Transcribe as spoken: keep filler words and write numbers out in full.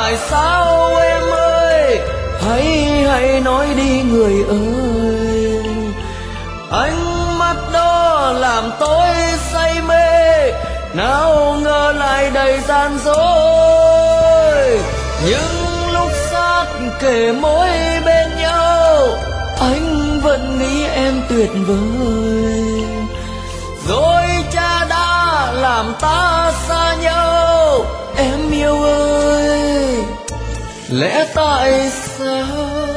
tại sao em ơi, hãy hãy nói đi người ơi. Ánh mắt đó làm tôi say mê, nào ngờ lại đầy gian dối. Nhưng lúc sát kề môi bên nhau, anh vẫn nghĩ em tuyệt vời. Rồi cha đã làm ta xa nhau, em yêu ơi, lẽ tại sao